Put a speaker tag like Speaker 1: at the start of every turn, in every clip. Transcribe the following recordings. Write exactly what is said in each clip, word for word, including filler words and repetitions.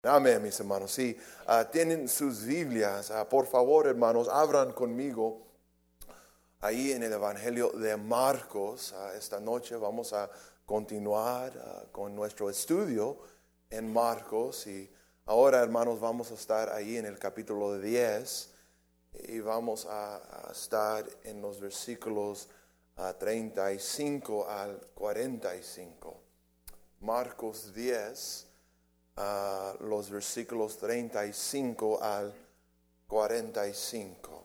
Speaker 1: Amén, mis hermanos. Si uh, tienen sus Biblias, uh, por favor, hermanos, abran conmigo ahí en el Evangelio de Marcos. Uh, esta noche vamos a continuar uh, con nuestro estudio en Marcos. Y ahora, hermanos, vamos a estar ahí en el capítulo diez y vamos a, a estar en los versículos uh, treinta y cinco al cuarenta y cinco. Marcos diez. Uh, los versículos treinta y cinco al cuarenta y cinco.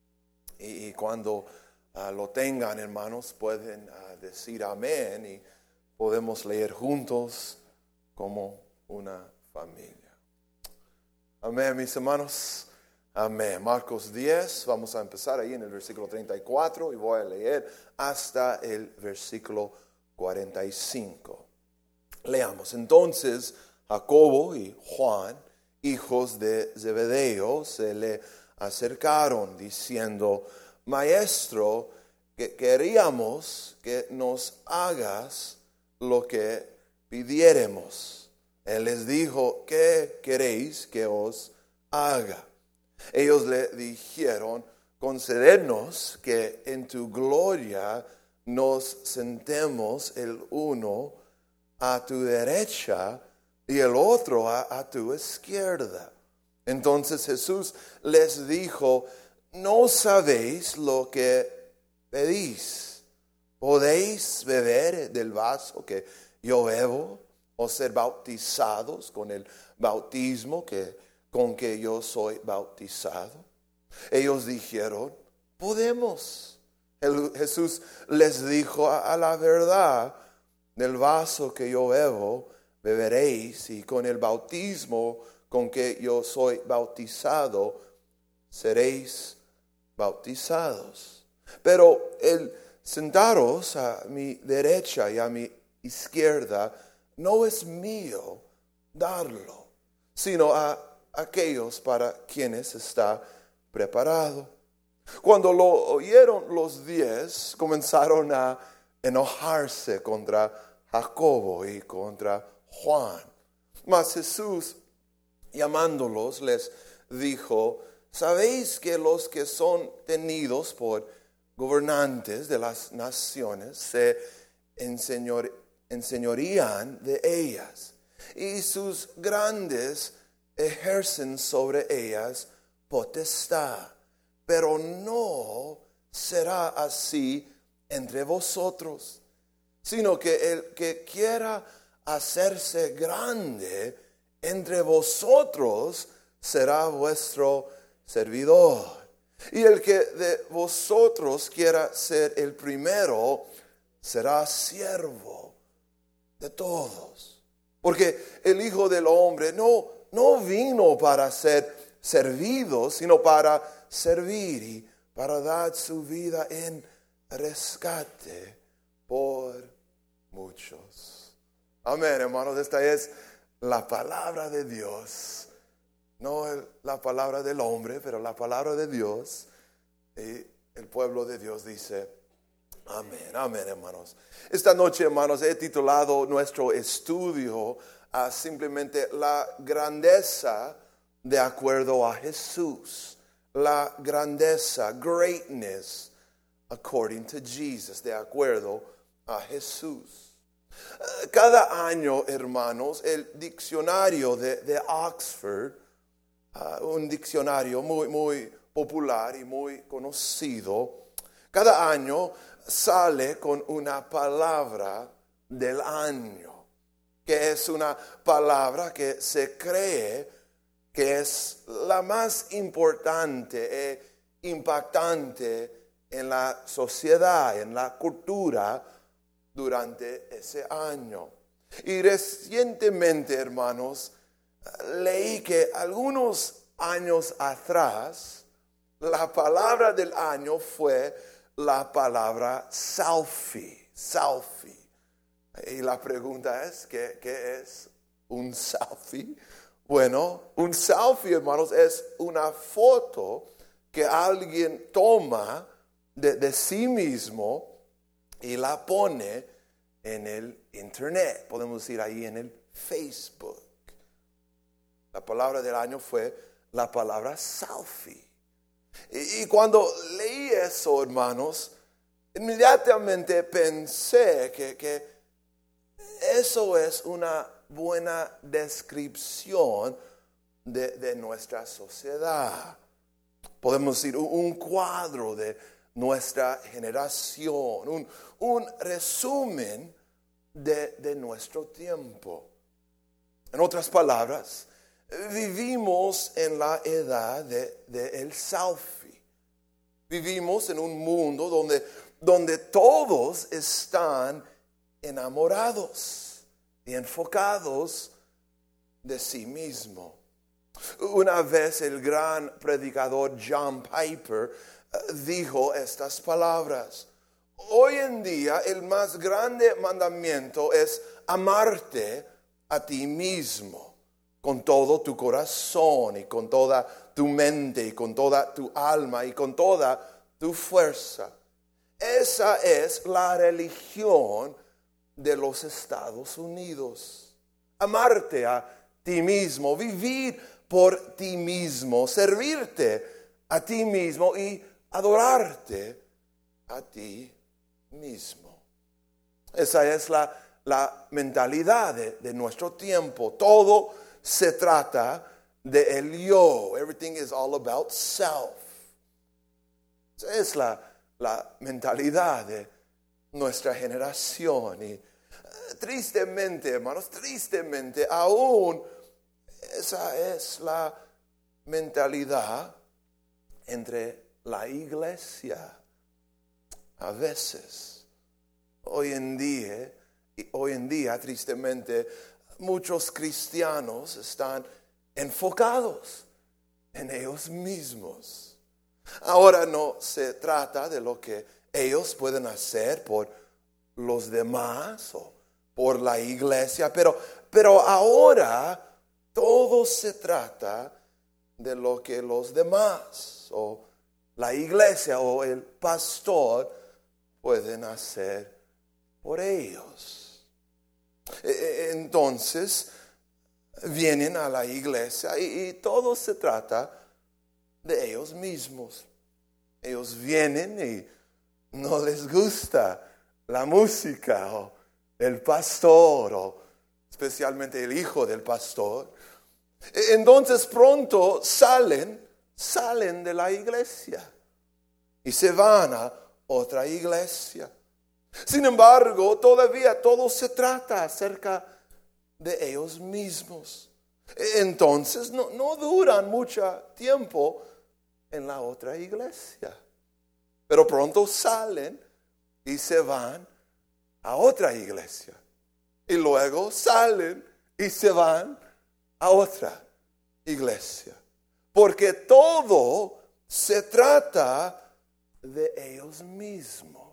Speaker 1: Y, y cuando uh, lo tengan, hermanos, pueden uh, decir amén y podemos leer juntos como una familia. Amén, mis hermanos. Amén. Marcos diez, vamos a empezar ahí en el versículo treinta y cuatro y voy a leer hasta el versículo cuarenta y cinco. Leamos. Entonces, Jacobo y Juan, hijos de Zebedeo, se le acercaron diciendo: Maestro, que queríamos que nos hagas lo que pidiéremos. Él les dijo: ¿qué queréis que os haga? Ellos le dijeron: concédenos que en tu gloria nos sentemos el uno a tu derecha y el otro a, a tu izquierda. Entonces Jesús les dijo: ¿no sabéis lo que pedís? ¿Podéis beber del vaso que yo bebo o ser bautizados con el bautismo que, con que yo soy bautizado? Ellos dijeron: podemos. El, Jesús les dijo: a, a la verdad, del vaso que yo bebo beberéis, y con el bautismo con que yo soy bautizado seréis bautizados. Pero el sentaros a mi derecha y a mi izquierda no es mío darlo, sino a aquellos para quienes está preparado. Cuando lo oyeron los diez, comenzaron a enojarse contra Jacobo y contra Juan. Mas Jesús, llamándolos, les dijo: ¿sabéis que los que son tenidos por gobernantes de las naciones se enseñor, enseñorían de ellas, y sus grandes ejercen sobre ellas potestad? Pero no será así entre vosotros, sino que el que quiera hacerse grande entre vosotros será vuestro servidor. Y el que de vosotros quiera ser el primero será siervo de todos. Porque el Hijo del Hombre no, no vino para ser servido, sino para servir y para dar su vida en rescate por muchos. Amén, hermanos. Esta es la palabra de Dios. No el, la palabra del hombre, pero la palabra de Dios. Y el pueblo de Dios dice amén, amén, hermanos. Esta noche, hermanos, he titulado nuestro estudio a simplemente la grandeza de acuerdo a Jesús. La grandeza, greatness according to Jesus, de acuerdo a Jesús. Cada año, hermanos, el diccionario de, de Oxford, uh, un diccionario muy, muy popular y muy conocido, cada año sale con una palabra del año, que es una palabra que se cree que es la más importante e impactante en la sociedad, en la cultura durante ese año. Y recientemente, hermanos, leí que algunos años atrás la palabra del año fue la palabra selfie, selfie. Y la pregunta es, ¿qué, qué es un selfie? Bueno, un selfie, hermanos, es una foto que alguien toma de, de sí mismo y la pone en el internet. Podemos decir ahí en el Facebook. La palabra del año fue la palabra selfie. Y, y cuando leí eso, hermanos, inmediatamente pensé que, que eso es una buena descripción de, de nuestra sociedad. Podemos decir un cuadro de nuestra generación, un, un resumen de, de nuestro tiempo. En otras palabras, vivimos en la edad de, de el selfie. Vivimos en un mundo donde, donde todos están enamorados y enfocados de sí mismo. Una vez el gran predicador John Piper uh, dijo estas palabras: hoy en día el más grande mandamiento es amarte a ti mismo con todo tu corazón y con toda tu mente y con toda tu alma y con toda tu fuerza. Esa es la religión de los Estados Unidos. Amarte a ti mismo, vivir por ti mismo, servirte a ti mismo y adorarte a ti mismo. Esa es la, la mentalidad de, de nuestro tiempo. Todo se trata de el yo. Everything is all about self. Esa es la, la mentalidad de nuestra generación. Y tristemente, hermanos, tristemente, aún esa es la mentalidad entre la iglesia. A veces, hoy en día, hoy en día, tristemente, muchos cristianos están enfocados en ellos mismos. Ahora no se trata de lo que ellos pueden hacer por los demás o por la iglesia, pero, pero ahora todo se trata de lo que los demás o la iglesia o el pastor pueden hacer por ellos. Entonces vienen a la iglesia y, y todo se trata de ellos mismos. Ellos vienen y no les gusta la música o el pastor o especialmente el hijo del pastor. Entonces pronto salen, salen de la iglesia y se van a otra iglesia. Sin embargo, todavía todo se trata acerca de ellos mismos. Entonces no, no duran mucho tiempo en la otra iglesia. Pero pronto salen y se van a otra iglesia. Y luego salen y se van a otra iglesia. Porque todo se trata de ellos mismos.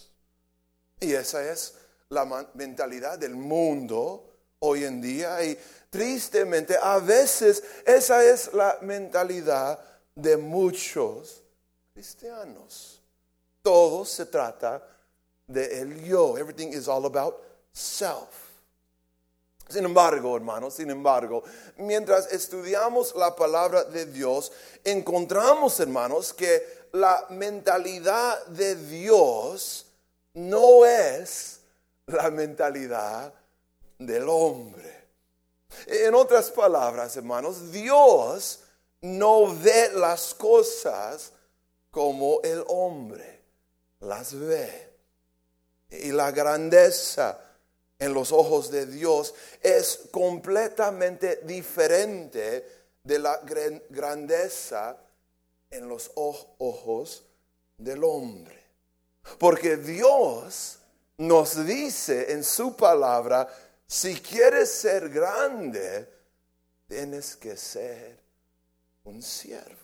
Speaker 1: Y esa es la mentalidad del mundo hoy en día. Y tristemente, a veces esa es la mentalidad de muchos cristianos. Todo se trata de el yo. Everything is all about self. Sin embargo, hermanos, sin embargo, mientras estudiamos la palabra de Dios, encontramos, hermanos, que la mentalidad de Dios no es la mentalidad del hombre. En otras palabras, hermanos, Dios no ve las cosas como el hombre las ve. Y la grandeza en los ojos de Dios es completamente diferente de la grandeza en los ojos del hombre. Porque Dios nos dice en su palabra, si quieres ser grande, tienes que ser un siervo.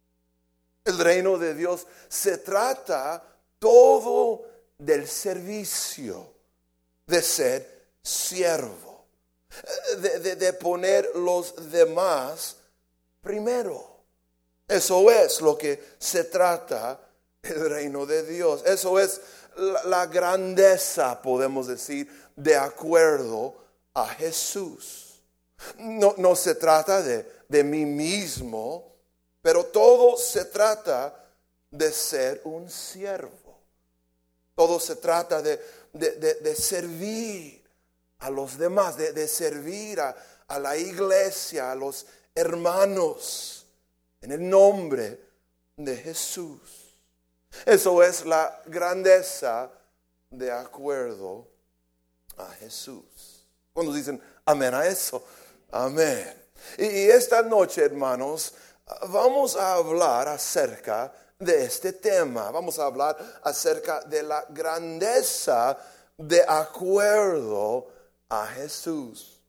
Speaker 1: El reino de Dios se trata todo del servicio, de ser siervo, de, de, de poner los demás primero. Eso es lo que se trata el reino de Dios. Eso es la, la grandeza, podemos decir, de acuerdo a Jesús. No, no se trata de, de mí mismo, pero todo se trata de ser un siervo. Todo se trata de, de, de, de servir a los demás, de, de servir a, a la iglesia, a los hermanos, en el nombre de Jesús. Eso es la grandeza de acuerdo a Jesús. Cuando dicen amén a eso, amén. Y, y esta noche, hermanos, vamos a hablar acerca de este tema. Vamos a hablar acerca de la grandeza de acuerdo a Jesús.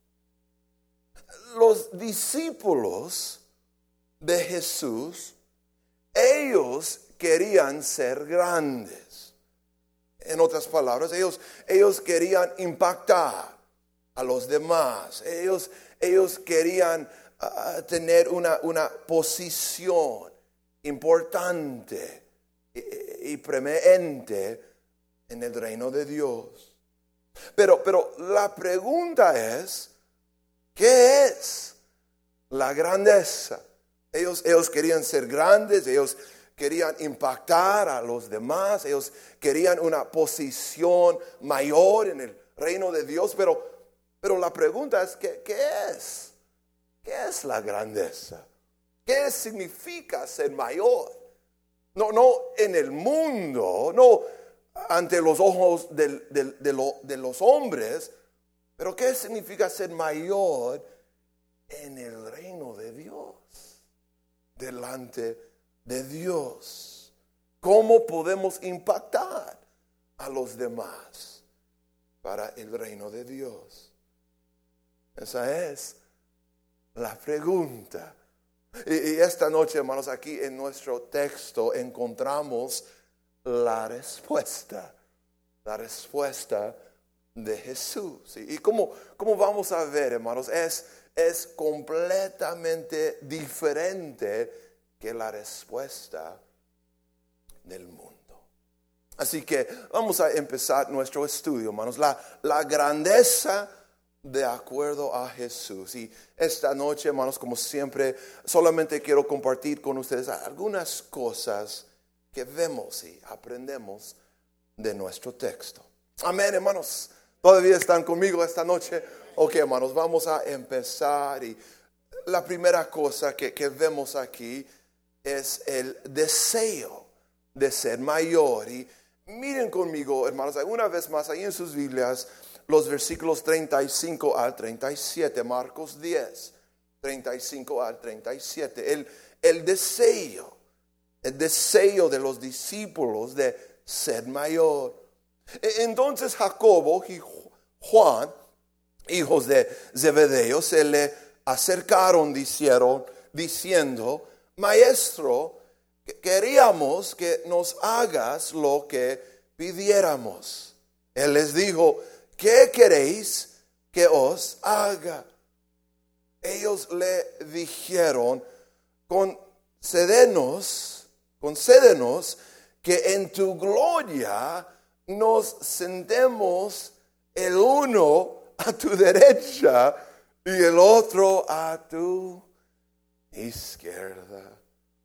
Speaker 1: Los discípulos de Jesús, ellos querían ser grandes. En otras palabras, ellos, ellos querían impactar a los demás. Ellos, ellos querían uh, tener una, una posición importante y, y preeminente en el reino de Dios. Pero, pero la pregunta es, ¿qué es la grandeza? Ellos, ellos querían ser grandes, ellos querían impactar a los demás, ellos querían una posición mayor en el reino de Dios, pero, pero la pregunta es, ¿qué, qué es? ¿Qué es la grandeza? ¿Qué significa ser mayor? No, no en el mundo, no ante los ojos del, del, de, lo, de los hombres, pero ¿qué significa ser mayor en el reino de Dios? Delante de Dios. ¿Cómo podemos impactar a los demás para el reino de Dios? Esa es la pregunta. Y, y esta noche, hermanos, aquí en nuestro texto encontramos la respuesta. La respuesta de Jesús. ¿Y, y cómo, cómo vamos a ver, hermanos? Es, es completamente diferente que la respuesta del mundo. Así que vamos a empezar nuestro estudio, hermanos. La, la grandeza de acuerdo a Jesús. Y esta noche, hermanos, como siempre, solamente quiero compartir con ustedes algunas cosas que vemos y aprendemos de nuestro texto. Amén, hermanos. ¿Todavía están conmigo esta noche? Ok, hermanos, vamos a empezar. Y la primera cosa que, que vemos aquí es el deseo de ser mayor. Y miren conmigo, hermanos, una vez más ahí en sus Biblias, los versículos treinta y cinco al treinta y siete, Marcos diez, treinta y cinco al treinta y siete. El, el deseo, el deseo de los discípulos de ser mayor. Entonces Jacobo y Juan, hijos de Zebedeo, se le acercaron, dijeron, diciendo: Maestro, queríamos que nos hagas lo que pidiéramos. Él les dijo: ¿qué queréis que os haga? Ellos le dijeron: concédenos, concédenos que en tu gloria nos sentemos el uno a tu derecha y el otro a tu izquierda.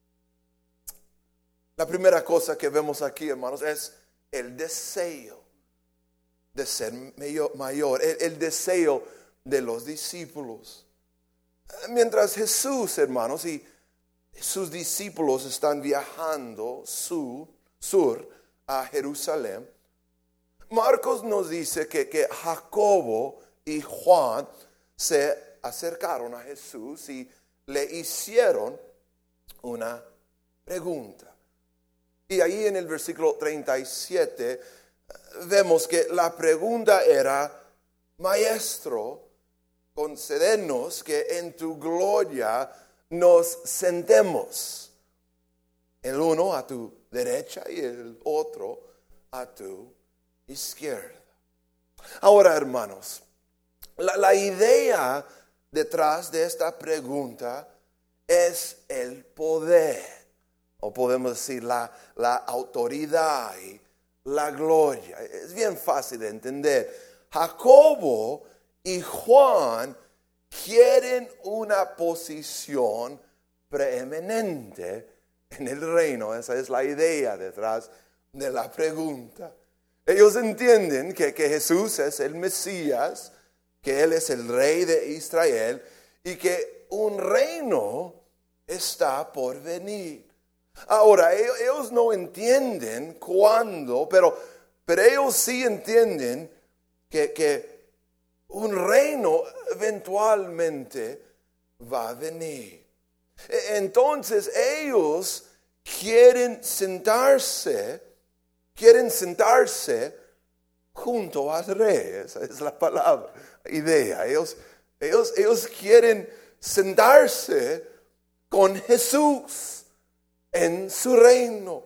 Speaker 1: La primera cosa que vemos aquí, hermanos, es el deseo de ser mayor, el, el deseo de los discípulos. Mientras Jesús, hermanos, y sus discípulos están viajando sur, sur a Jerusalén, Marcos nos dice que, que Jacobo y Juan se acercaron a Jesús y le hicieron una pregunta. Y ahí en el versículo treinta y siete vemos que la pregunta era: Maestro, concédenos que en tu gloria nos sentemos, el uno a tu derecha y el otro a tu izquierda. Ahora, hermanos, la, la idea detrás de esta pregunta es el poder, o podemos decir la, la autoridad y la gloria. Es bien fácil de entender. Jacobo y Juan quieren una posición preeminente en el reino. Esa es la idea detrás de la pregunta. Ellos entienden que, que Jesús es el Mesías, que Él es el Rey de Israel y que un reino está por venir. Ahora, ellos, ellos no entienden cuándo, pero, pero ellos sí entienden que, que un reino eventualmente va a venir. Entonces ellos quieren sentarse, quieren sentarse junto al rey. Esa es la palabra, idea. Ellos, ellos, ellos quieren sentarse con Jesús en su reino.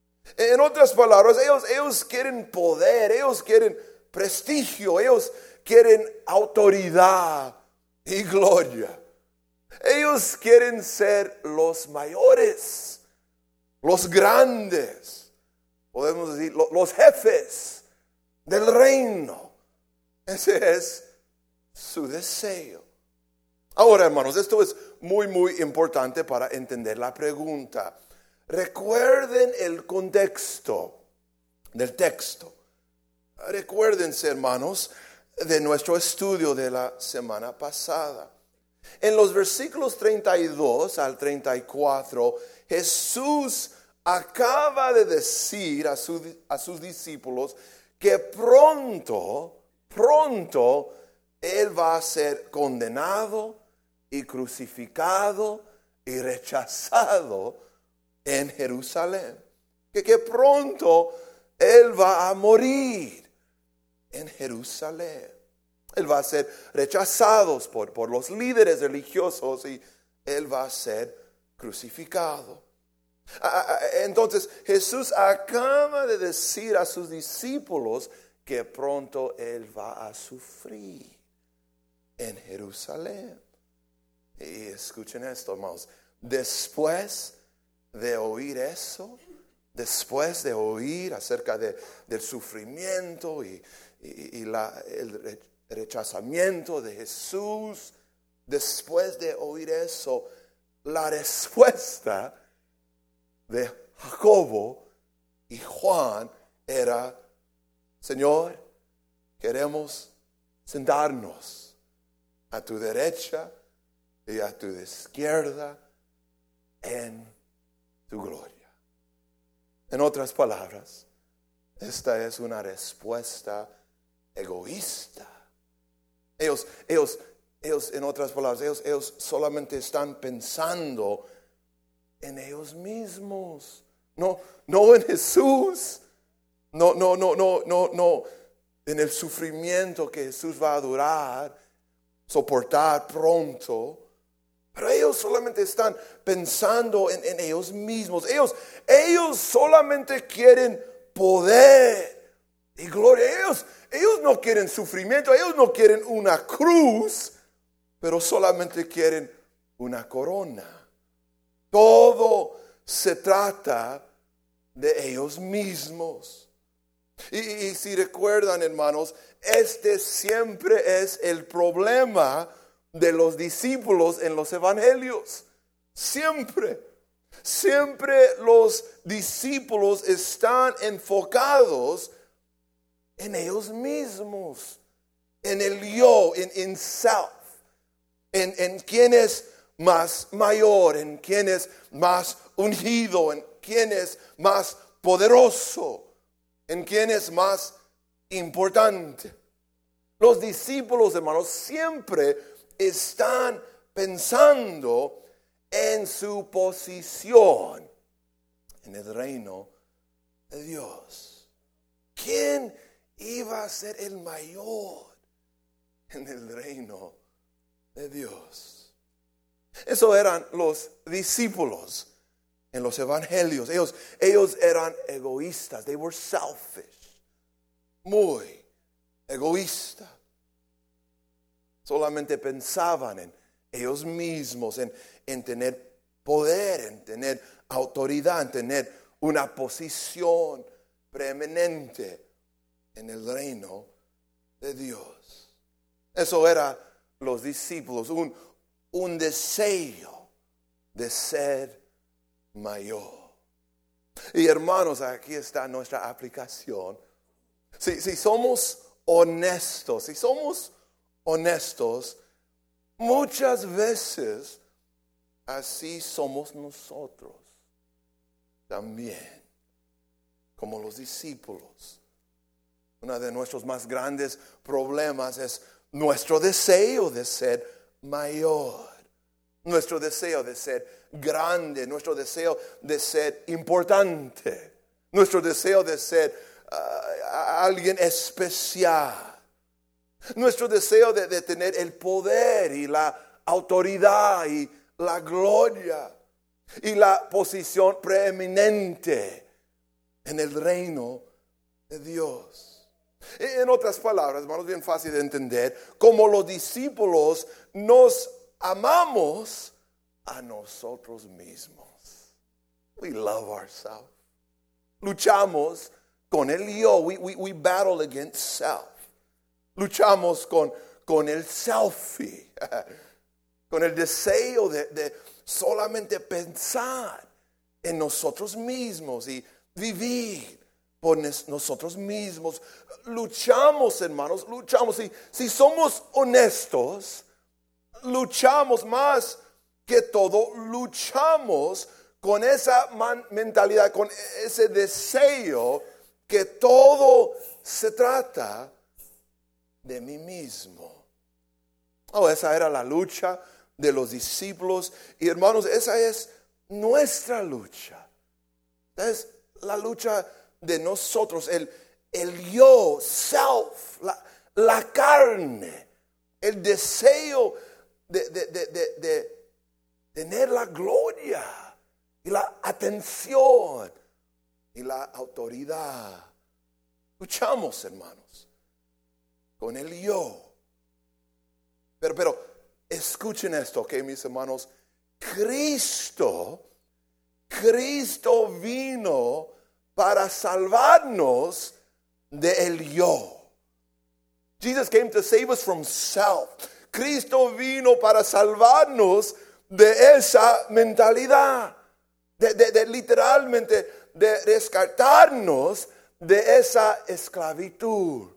Speaker 1: En otras palabras, ellos, ellos quieren poder, ellos quieren prestigio, ellos quieren autoridad y gloria. Ellos quieren ser los mayores, los grandes, podemos decir, los jefes del reino. Ese es su deseo. Ahora, hermanos, esto es muy, muy importante para entender la pregunta. Recuerden el contexto del texto. Recuérdense, hermanos, de nuestro estudio de la semana pasada. En los versículos treinta y dos al treinta y cuatro, Jesús acaba de decir a, su, a sus discípulos que pronto, pronto, Él va a ser condenado y crucificado y rechazado en Jerusalén. Que, que pronto Él va a morir en Jerusalén. Él va a ser rechazado por, por los líderes religiosos y Él va a ser crucificado. Entonces Jesús acaba de decir a sus discípulos que pronto Él va a sufrir en Jerusalén. Y escuchen esto, hermanos. Después de oír eso, después de oír acerca de, del sufrimiento y, y, y la, el rechazamiento de Jesús, después de oír eso, la respuesta de Jacobo y Juan era: Señor, queremos sentarnos a tu derecha y a tu izquierda en tu gloria. En otras palabras, esta es una respuesta egoísta. Ellos, ellos, ellos, en otras palabras, ellos, ellos solamente están pensando en ellos mismos, no, no en Jesús, no, no, no, no, no, no, en el sufrimiento que Jesús va a durar, soportar pronto. Pero ellos solamente están pensando en, en ellos mismos. Ellos, ellos solamente quieren poder y gloria. Ellos, ellos no quieren sufrimiento, ellos no quieren una cruz, pero solamente quieren una corona. Todo se trata de ellos mismos. Y, y si recuerdan, hermanos, este siempre es el problema de los discípulos en los evangelios. Siempre, siempre los discípulos están enfocados en ellos mismos, en el yo, en, en self, en, en quién es más mayor, en quién es más ungido, en quién es más poderoso, en quién es más importante. Los discípulos, hermanos, siempre están pensando en su posición en el reino de Dios. ¿Quién iba a ser el mayor en el reino de Dios? Eso eran los discípulos en los evangelios. Ellos, ellos eran egoístas. They were selfish. Muy egoístas. Solamente pensaban en ellos mismos, en, en tener poder, en tener autoridad, en tener una posición preeminente en el reino de Dios. Eso era los discípulos un, un deseo de ser mayor. Y hermanos, aquí está nuestra aplicación. Si, si somos honestos, si somos honestos, muchas veces así somos nosotros también, como los discípulos. Uno de nuestros más grandes problemas es nuestro deseo de ser mayor, nuestro deseo de ser grande, nuestro deseo de ser importante, nuestro deseo de ser uh, alguien especial, nuestro deseo de, de tener el poder y la autoridad y la gloria y la posición preeminente en el reino de Dios. En otras palabras, hermanos, bien fácil de entender, como los discípulos nos amamos a nosotros mismos. We love ourselves. Luchamos con el yo. We, we, we battle against self. Luchamos con, con el selfie. Con el deseo de, de solamente pensar en nosotros mismos y vivir por nosotros mismos. Luchamos, hermanos, luchamos. Si, si somos honestos, luchamos más que todo, luchamos con esa man- mentalidad, con ese deseo que todo se trata de mí mismo. Oh, esa era la lucha de los discípulos. Y hermanos, esa es nuestra lucha. Esa es la lucha de nosotros, el, el yo, self, la, la carne, el deseo de, de, de, de, de tener la gloria y la atención y la autoridad. Luchamos, hermanos, con el yo. Pero, pero, escuchen esto, ok, mis hermanos. Cristo, Cristo vino para salvarnos del yo. Jesus came to save us from self. Cristo vino para salvarnos de esa mentalidad, de, de, de literalmente de rescatarnos de esa esclavitud.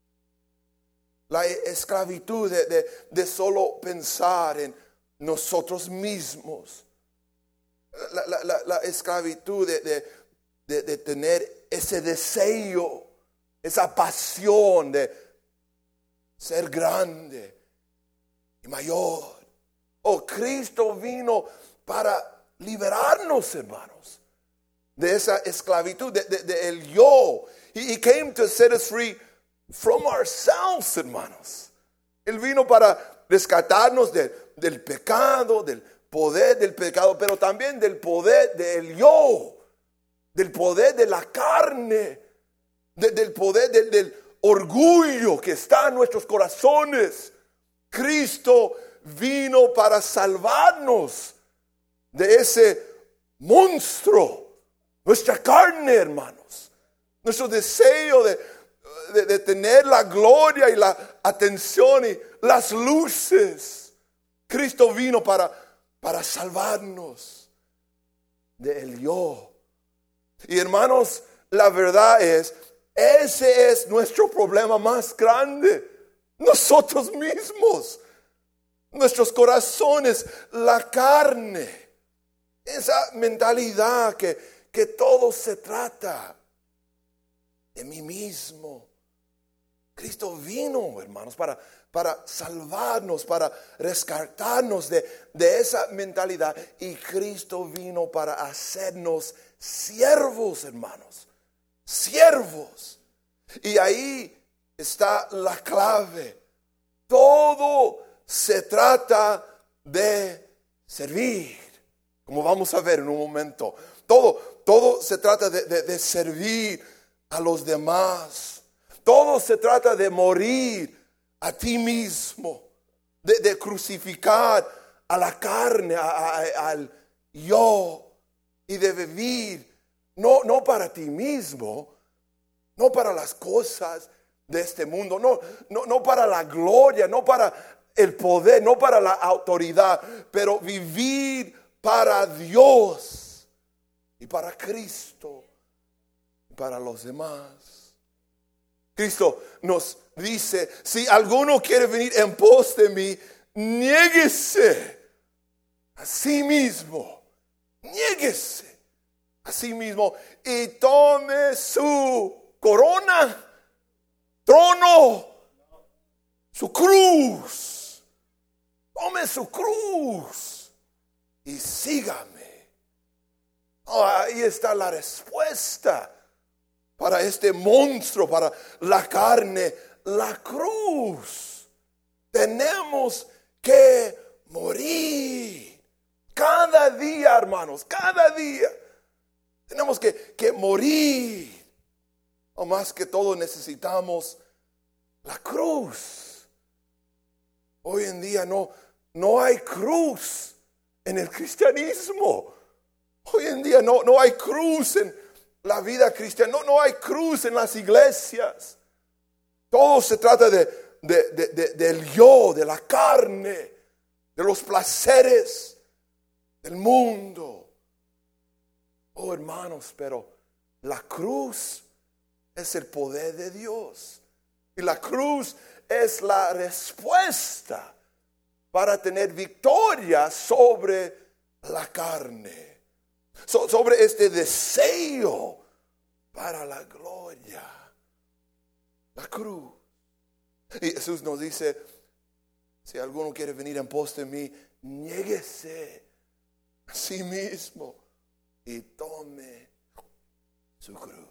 Speaker 1: La esclavitud de, de, de solo pensar en nosotros mismos. La, la, la, la esclavitud de, de, de, de tener ese deseo, esa pasión de ser grande y mayor. Oh, Cristo vino para liberarnos, hermanos, de esa esclavitud, de, de, de el yo. He, he came to set us free from ourselves, hermanos. Él vino para rescatarnos de, del pecado, del poder del pecado, pero también del poder del yo, del poder de la carne, de, del poder del, del orgullo que está en nuestros corazones. Cristo vino para salvarnos de ese monstruo, nuestra carne, hermanos, nuestro deseo de, de, de tener la gloria y la atención y las luces. Cristo vino para, para salvarnos del yo. Y hermanos, la verdad es, ese es nuestro problema más grande. Nosotros mismos, nuestros corazones, la carne, esa mentalidad que, que todo se trata de mí mismo. Cristo vino, hermanos, para, para salvarnos, para rescatarnos de, de esa mentalidad. Y Cristo vino para hacernos siervos, hermanos, siervos. Y ahí está la clave. Todo se trata de servir, como vamos a ver en un momento. Todo, todo se trata de, de, de servir a los demás. Todo se trata de morir a ti mismo, de, de crucificar a la carne, a, a, al yo, y de vivir no, no para ti mismo, no para las cosas de este mundo, no, no, no para la gloria, no para el poder, no para la autoridad, pero vivir para Dios y para Cristo y para los demás. Cristo nos dice, si alguno quiere venir en pos de mí, niéguese a sí mismo, niéguese a sí mismo y tome su corona, trono, su cruz, tome su cruz y sígame. Oh, ahí está la respuesta para este monstruo, para la carne, la cruz. Tenemos que morir cada día, hermanos, cada día. Tenemos que, que morir. O más que todo necesitamos la cruz. Hoy en día no, no hay cruz en el cristianismo. Hoy en día no, no hay cruz en la vida cristiana. No, no hay cruz en las iglesias. Todo se trata de, de, de, de, del yo, de la carne, de los placeres del mundo. Oh, hermanos, pero la cruz es el poder de Dios. Y la cruz es la respuesta para tener victoria sobre la carne, so, sobre este deseo para la gloria. La cruz. Y Jesús nos dice, si alguno quiere venir en pos de mí, niéguese a sí mismo y tome su cruz.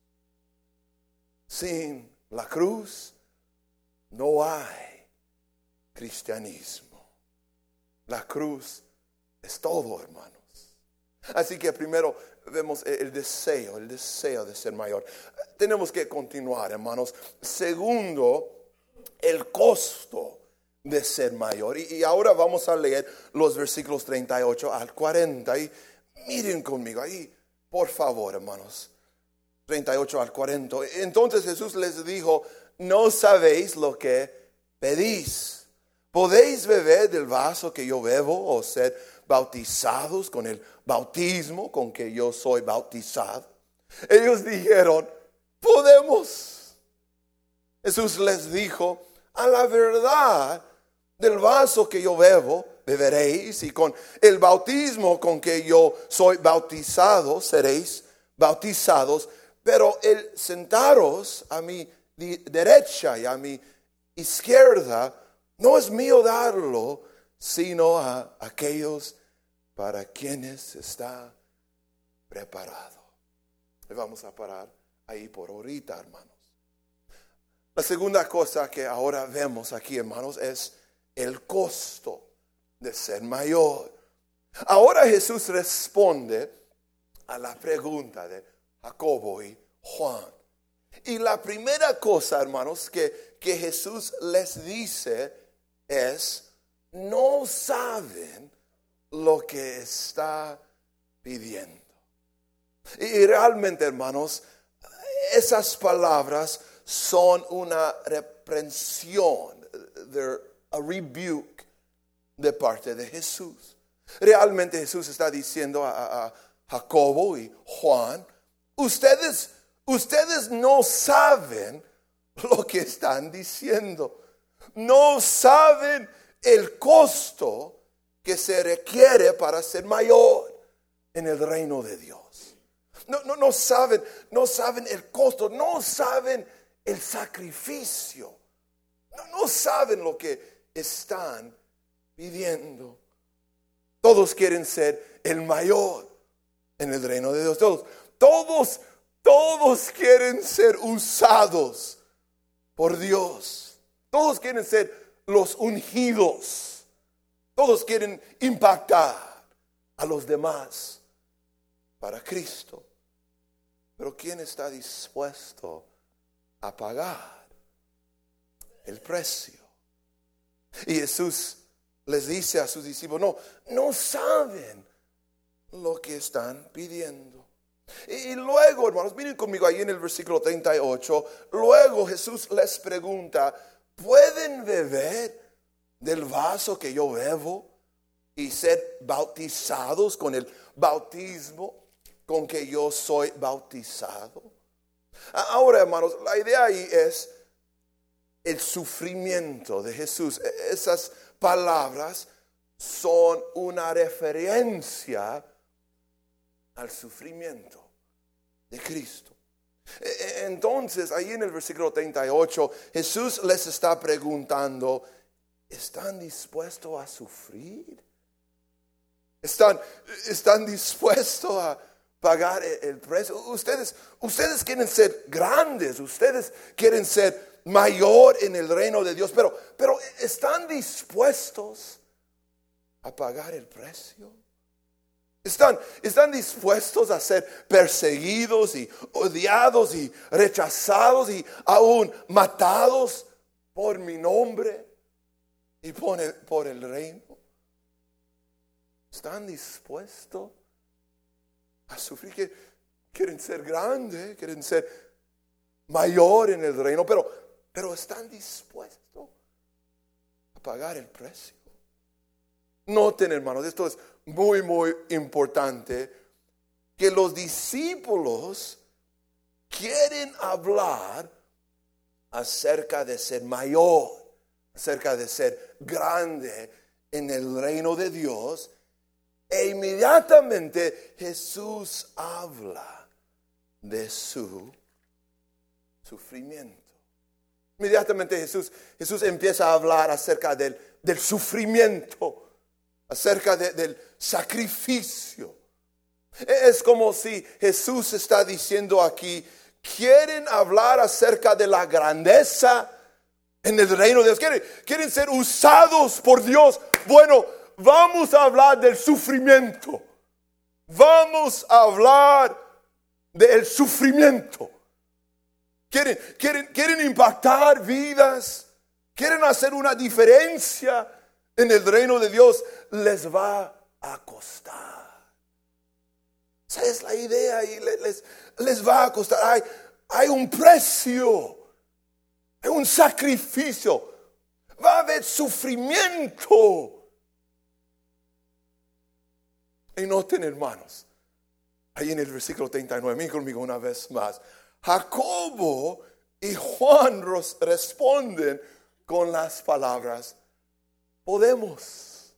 Speaker 1: Sin la cruz no hay cristianismo. La cruz es todo, hermanos. Así que primero vemos el deseo, el deseo de ser mayor. Tenemos que continuar, hermanos. Segundo, el costo de ser mayor. Y, y ahora vamos a leer los versículos treinta y ocho al cuarenta. Y miren conmigo ahí, por favor, hermanos. treinta y ocho al cuarenta. Entonces Jesús les dijo, no sabéis lo que pedís. ¿Podéis beber del vaso que yo bebo o ser bautizados con el bautismo con que yo soy bautizado? Ellos dijeron, podemos. Jesús les dijo, a la verdad, del vaso que yo bebo, beberéis, y con el bautismo con que yo soy bautizado, seréis bautizados. Pero el sentaros a mi derecha y a mi izquierda no es mío darlo, sino a aquellos para quienes está preparado. Y vamos a parar ahí por ahorita, hermanos. La segunda cosa que ahora vemos aquí, hermanos, es el costo de ser mayor. Ahora Jesús responde a la pregunta de Jacobo y Juan. Y la primera cosa, hermanos, que, que Jesús les dice es, no saben lo que está pidiendo. Y realmente, hermanos, esas palabras son una reprensión, a rebuke de parte de Jesús. Realmente Jesús está diciendo a, a Jacobo y Juan, ustedes, ustedes no saben lo que están diciendo. No saben el costo que se requiere para ser mayor en el reino de Dios. No, no, no saben, no saben el costo, no saben el sacrificio. No, no saben lo que están pidiendo. Todos quieren ser el mayor en el reino de Dios. Todos, todos, todos quieren ser usados por Dios. Todos quieren ser los ungidos. Todos quieren impactar a los demás para Cristo. Pero ¿quién está dispuesto a pagar el precio? Y Jesús les dice a sus discípulos, no, no saben lo que están pidiendo. Y luego, hermanos, miren conmigo ahí en el versículo treinta y ocho. Luego Jesús les pregunta, ¿pueden beber del vaso que yo bebo y ser bautizados con el bautismo con que yo soy bautizado? Ahora, hermanos, la idea ahí es el sufrimiento de Jesús. Esas palabras son una referencia al sufrimiento de Cristo. Entonces, ahí en el versículo treinta y ocho, Jesús les está preguntando, ¿están dispuestos a sufrir? ¿Están, están dispuestos a pagar el precio? Ustedes, ustedes quieren ser grandes, ustedes quieren ser mayor en el reino de Dios, pero, pero ¿están dispuestos a pagar el precio? ¿Están, ¿Están dispuestos a ser perseguidos y odiados y rechazados y aún matados por mi nombre y por el, por el reino? ¿Están dispuestos a sufrir? Quieren ser grandes, quieren ser mayor en el reino, pero, pero ¿están dispuestos a pagar el precio? Noten, hermanos, esto es muy, muy importante, que los discípulos quieren hablar acerca de ser mayor, acerca de ser grande en el reino de Dios, e inmediatamente Jesús habla de su sufrimiento. Inmediatamente Jesús, Jesús empieza a hablar acerca del, del sufrimiento, acerca de, del sacrificio. Es como si Jesús está diciendo aquí, quieren hablar acerca de la grandeza en el reino de Dios, quieren, quieren ser usados por Dios. Bueno, vamos a hablar del sufrimiento. Vamos a hablar del sufrimiento. Quieren, quieren, quieren impactar vidas, quieren hacer una diferencia en el reino de Dios. Les va a costar. Esa es la idea y les, les va a costar. Hay, hay un precio, hay un sacrificio, va a haber sufrimiento. Y noten, hermanos, ahí en el versículo treinta y nueve, miren conmigo una vez más. Jacobo y Juan responden con las palabras, podemos,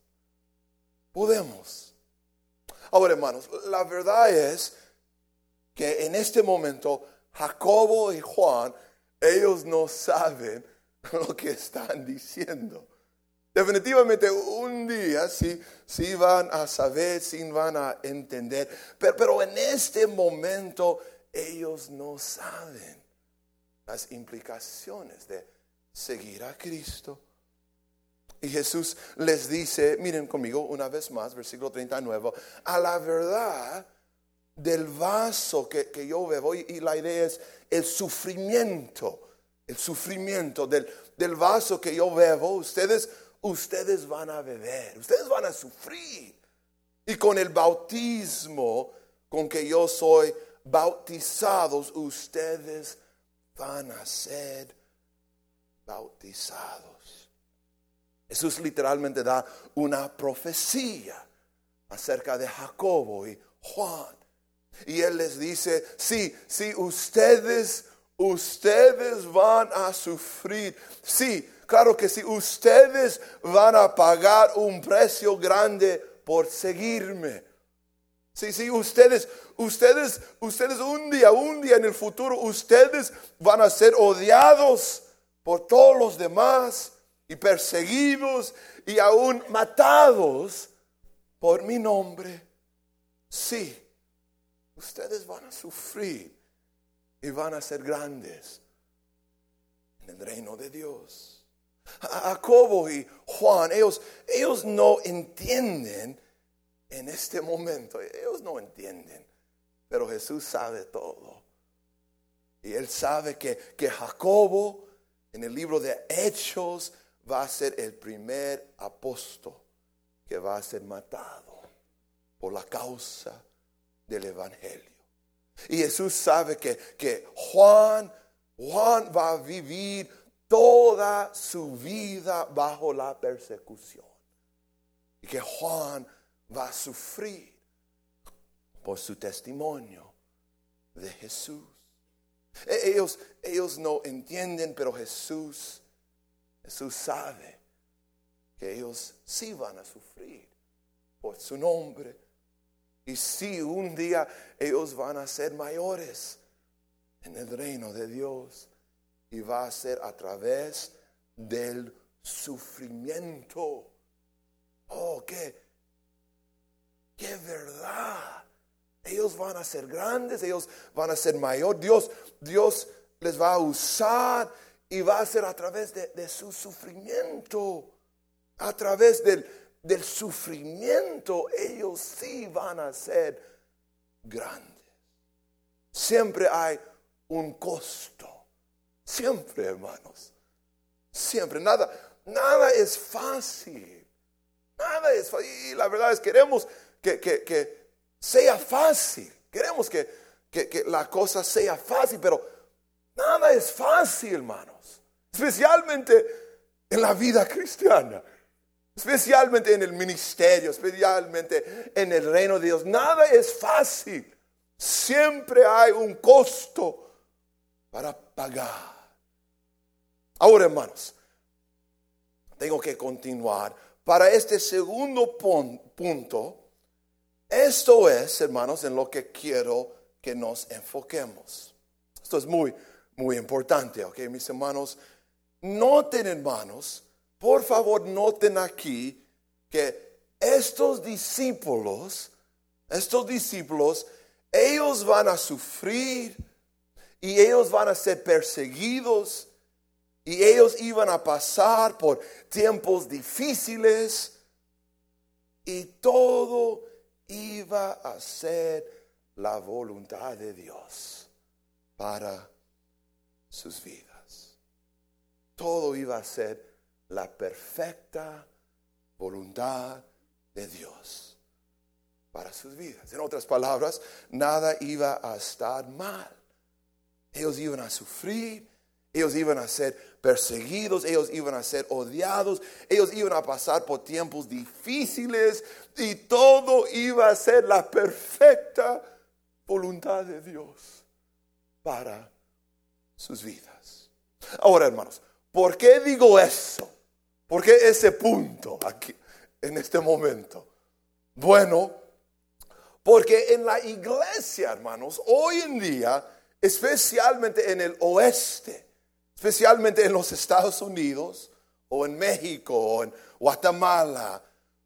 Speaker 1: podemos. Ahora, hermanos, la verdad es que en este momento Jacobo y Juan, ellos no saben lo que están diciendo. Definitivamente un día sí, sí van a saber, sí van a entender, pero, pero en este momento ellos no saben las implicaciones de seguir a Cristo. Y Jesús les dice, miren conmigo una vez más, versículo treinta y nueve, a la verdad del vaso que, que yo bebo, y, y la idea es el sufrimiento, el sufrimiento del, del vaso que yo bebo, ustedes Ustedes van a beber, ustedes van a sufrir. Y con el bautismo con que yo soy bautizados, ustedes van a ser bautizados. Jesús literalmente da una profecía acerca de Jacobo y Juan. Y él les dice, sí, sí, ustedes, ustedes van a sufrir. Sí, claro que sí, ustedes van a pagar un precio grande por seguirme. Sí, sí, ustedes, ustedes, ustedes un día, un día en el futuro, ustedes van a ser odiados por todos los demás y perseguidos y aún matados por mi nombre. Sí, ustedes van a sufrir y van a ser grandes en el reino de Dios. Jacobo y Juan, ellos, ellos no entienden en este momento, ellos no entienden, pero Jesús sabe todo. Y él sabe que, que Jacobo en el libro de Hechos va a ser el primer apóstol que va a ser matado por la causa del evangelio. Y Jesús sabe que, que Juan, Juan va a vivir toda su vida bajo la persecución. Y que Juan va a sufrir por su testimonio de Jesús. Ellos, ellos no entienden, pero Jesús, Jesús sabe que ellos sí van a sufrir por su nombre. Y sí, un día ellos van a ser mayores en el reino de Dios. Y va a ser a través del sufrimiento. Oh, qué, qué verdad. Ellos van a ser grandes, ellos van a ser mayor. Dios, Dios les va a usar y va a ser a través de, de su sufrimiento. A través del, del sufrimiento ellos sí van a ser grandes. Siempre hay un costo. Siempre, hermanos. Siempre. Nada, nada es fácil. Nada es fácil. Y la verdad es que queremos que, que, que sea fácil. Queremos que, que, que la cosa sea fácil, pero nada es fácil, hermanos. Especialmente en la vida cristiana. Especialmente en el ministerio, especialmente en el reino de Dios. Nada es fácil. Siempre hay un costo para pagar. Ahora, hermanos, tengo que continuar. Para este segundo punto, esto es, hermanos, en lo que quiero que nos enfoquemos. Esto es muy, muy importante, ¿ok? Mis hermanos, noten, hermanos, por favor, noten aquí que estos discípulos, estos discípulos, ellos van a sufrir y ellos van a ser perseguidos y ellos iban a pasar por tiempos difíciles y todo iba a ser la voluntad de Dios para sus vidas. Todo iba a ser la perfecta voluntad de Dios para sus vidas. En otras palabras, nada iba a estar mal. Ellos iban a sufrir, ellos iban a ser perseguidos, ellos iban a ser odiados, ellos iban a pasar por tiempos difíciles y todo iba a ser la perfecta voluntad de Dios para sus vidas. Ahora, hermanos, ¿por qué digo eso? ¿Por qué ese punto aquí, en este momento? Bueno, porque en la iglesia, hermanos, hoy en día, especialmente en el oeste, especialmente en los Estados Unidos, o en México, o en Guatemala,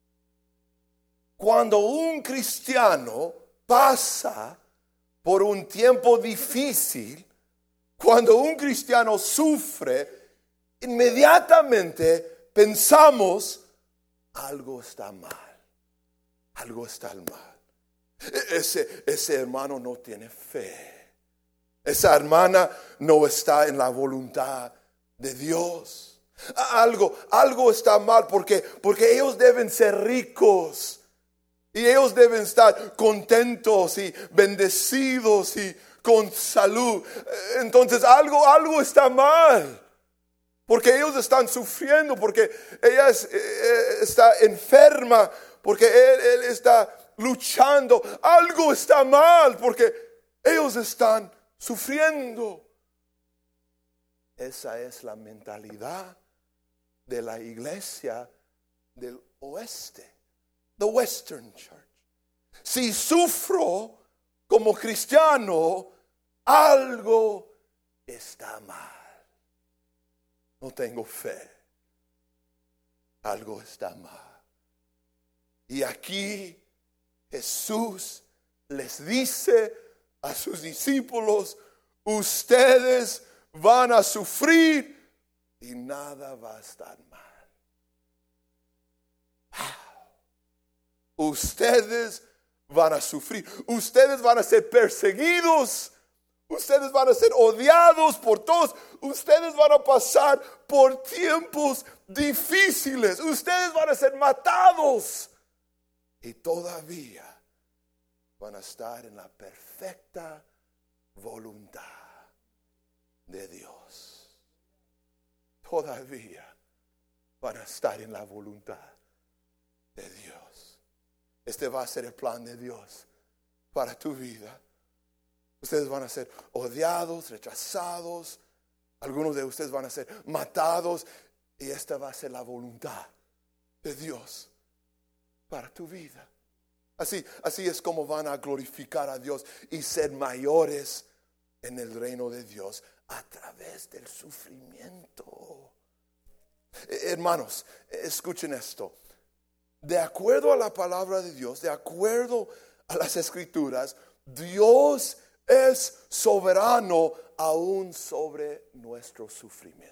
Speaker 1: cuando un cristiano pasa por un tiempo difícil, cuando un cristiano sufre, inmediatamente pensamos, algo está mal, algo está mal. Ese, ese hermano no tiene fe. Esa hermana no está en la voluntad de Dios. Algo, algo está mal porque, porque ellos deben ser ricos. Y ellos deben estar contentos y bendecidos y con salud. Entonces algo, algo está mal. Porque ellos están sufriendo, porque ella es, eh, está enferma, porque él, él está luchando. Algo está mal, porque ellos están sufriendo. Esa es la mentalidad de la iglesia del oeste, the Western Church. Si sufro como cristiano, algo está mal. No tengo fe. Algo está mal. Y aquí Jesús les dice a sus discípulos, ustedes van a sufrir y nada va a estar mal. Wow. Ustedes van a sufrir. Ustedes van a ser perseguidos. Ustedes van a ser odiados por todos. Ustedes van a pasar por tiempos difíciles. Ustedes van a ser matados. Y todavía van a estar en la perfecta voluntad de Dios. todavía van a estar en la voluntad de Dios. Este va a ser el plan de Dios para tu vida. Ustedes van a ser odiados, rechazados. Algunos de ustedes van a ser matados. Y esta va a ser la voluntad de Dios para tu vida. Así, así es como van a glorificar a Dios y ser mayores en el reino de Dios a través del sufrimiento. Eh, hermanos, escuchen esto. De acuerdo a la palabra de Dios, de acuerdo a las escrituras, Dios es soberano aún sobre nuestro sufrimiento.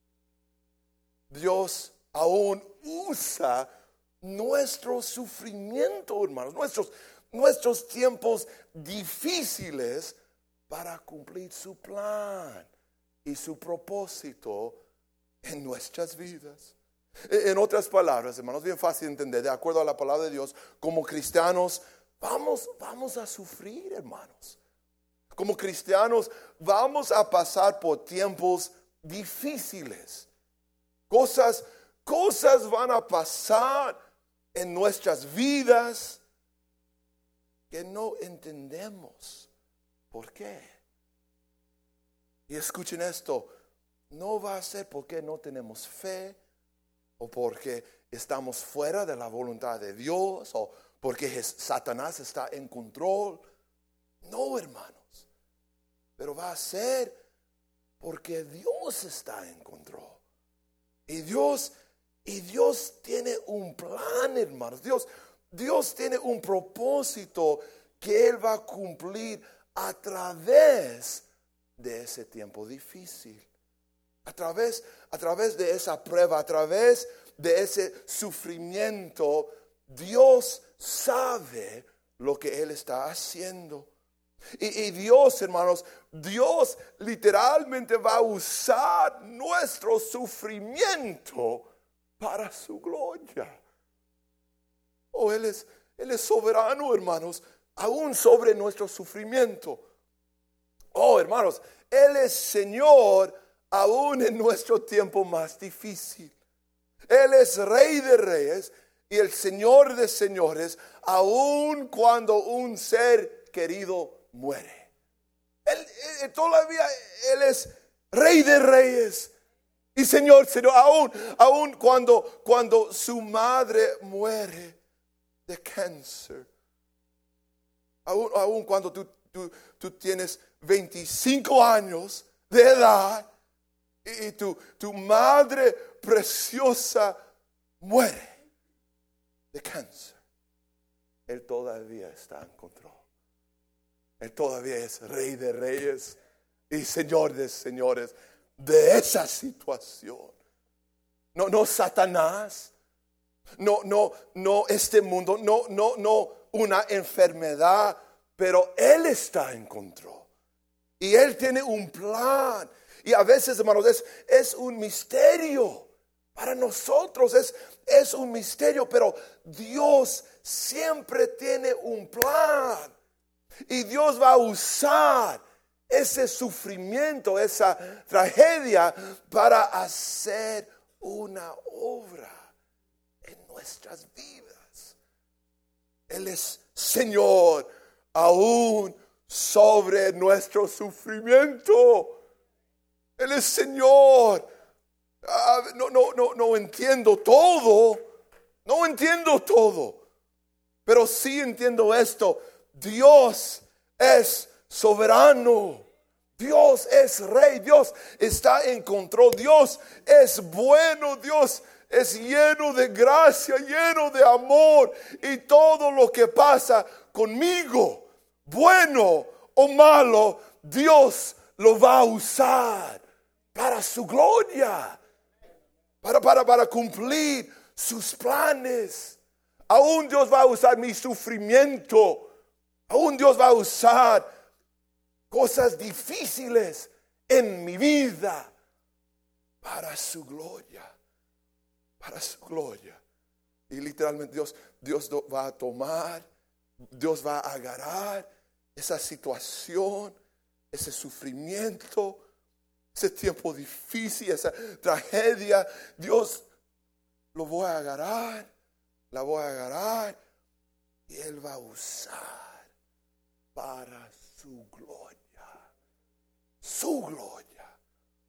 Speaker 1: Dios aún usa nuestro sufrimiento, hermanos, nuestros, nuestros tiempos difíciles para cumplir su plan y su propósito en nuestras vidas. En otras palabras, hermanos, bien fácil de entender, de acuerdo a la palabra de Dios, como cristianos vamos, vamos a sufrir, hermanos. Como cristianos vamos a pasar por tiempos difíciles. Cosas, cosas van a pasar en nuestras vidas que no entendemos por qué. Y escuchen esto, no va a ser porque no tenemos fe o porque estamos fuera de la voluntad de Dios o porque Satanás está en control. No, hermanos, pero va a ser porque Dios está en control. Y Dios, y Dios tiene un plan, hermanos. Dios, Dios tiene un propósito que Él va a cumplir a través de ese tiempo difícil. A través, a través de esa prueba, a través de ese sufrimiento, Dios sabe lo que Él está haciendo. Y, y Dios, hermanos, Dios literalmente va a usar nuestro sufrimiento para su gloria. Oh, Él es, Él es soberano, hermanos, aún sobre nuestro sufrimiento. Oh, hermanos, Él es Señor aún en nuestro tiempo más difícil. Él es Rey de reyes y el Señor de señores, aún cuando un ser querido muere. Él, él, todavía Él es Rey de reyes y Señor, Señor, aún, aún cuando, cuando su madre muere de cáncer. Aún, aún cuando tú, tú, tú tienes veinticinco años de edad y tu, tu madre preciosa muere de cáncer. Él todavía está en control. Él todavía es Rey de reyes y Señor de señores de esa situación. No, no Satanás, no, no, no este mundo, no, no, no una enfermedad, pero Él está en control. Y Él tiene un plan. Y a veces, hermanos, es, es un misterio. Para nosotros es, es un misterio, pero Dios siempre tiene un plan. Y Dios va a usar ese sufrimiento, esa tragedia para hacer una obra en nuestras vidas. Él es Señor aún sobre nuestro sufrimiento. Él es Señor. Ah, no, no, no, no entiendo todo. No entiendo todo. Pero sí entiendo esto. Dios es soberano. Dios es Rey. Dios está en control. Dios es bueno. Dios es lleno de gracia, lleno de amor. Y todo lo que pasa conmigo, bueno o malo, Dios lo va a usar para su gloria, para, para, para cumplir sus planes. Aún Dios va a usar mi sufrimiento. Aún Dios va a usar cosas difíciles en mi vida para su gloria, para su gloria. Y literalmente Dios, Dios va a tomar, Dios va a agarrar esa situación, ese sufrimiento, ese tiempo difícil, esa tragedia, Dios lo voy a agarrar, la voy a agarrar y Él va a usar para su gloria, su gloria.